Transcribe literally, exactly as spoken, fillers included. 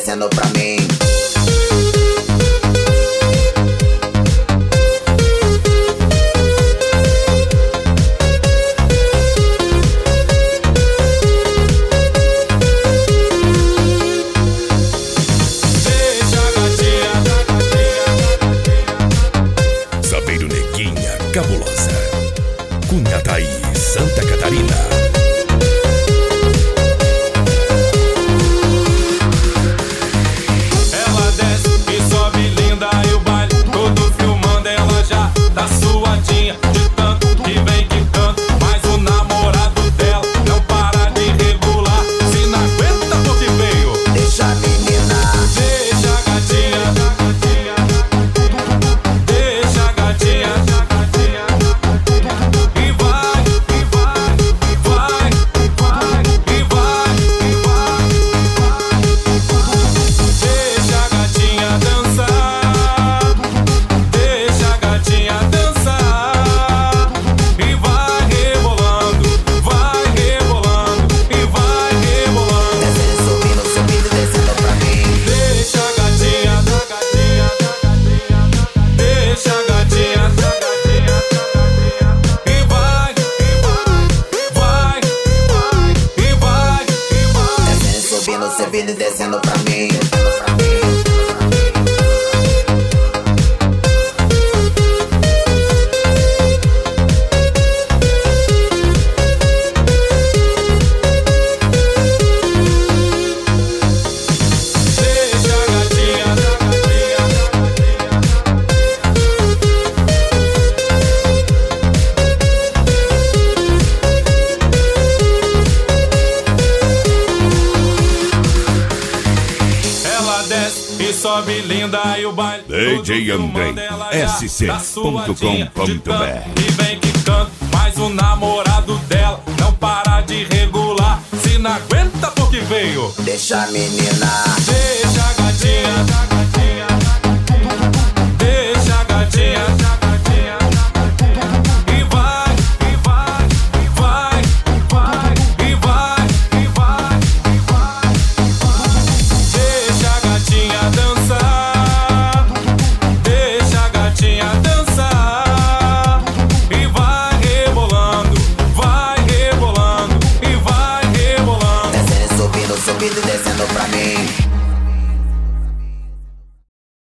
descendo pra mim. Sabeiro Neguinha Cabulosa, Cunhataí, Santa Catarina. Ela desce e sobe linda e o baile todo filmando. Ela já tá suadinha de tanto que vem quicando, mas o namorado dela não para de regular. Se não aguenta porque veio, Deixa a menina, deixa a gatinha, deixa a gatinha, e vai, e vai, e vai, e vai, e vai, e vai. Deixa a gatinha dançar, deixa a gatinha dançar, e vai rebolando, vai rebolando, e vai rebolando. descendo, subindo, subindo, descendo pra mim. Deixa a gatinha, da gatinha, da gatinha, deixa a gatinha, da gatinha, e vai, e vai, vai, vai, e vai, e vai. Descendo, subindo, subindo e descendo pra mim. Deixa a gatinha, da gatinha, ela desce e sobe linda e o baile D J todo Andrei, filmando. Ela já S C tá ponto com suadinha ponto de tanto br. que vem quicando, mas o namorado dela não para de regular. Se não aguenta porque veio, Deixa a menina, deixa a gatinha, deixa a gatinha, e vai, e vai, e vai, e vai, e vai, e vai, e vai. Deixa a gatinha dançar, deixa a gatinha dançar, e vai rebolando, vai rebolando, e vai rebolando. descendo, subindo, subindo e descendo pra mim.